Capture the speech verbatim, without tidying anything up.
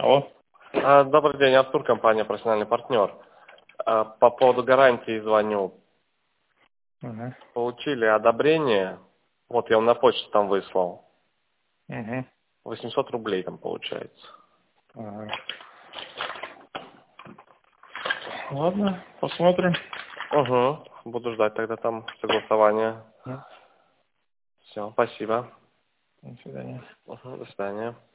Алло. А, Добрый день, Артур, компания «Профессиональный партнер». А, По поводу гарантии звоню. Угу. Получили одобрение. Вот я вам на почту там выслал. Угу. восемьсот рублей там получается. Ага. Ладно, посмотрим. Угу. Буду ждать тогда там согласования. Мгм. Все, спасибо. До свидания. Угу, до свидания.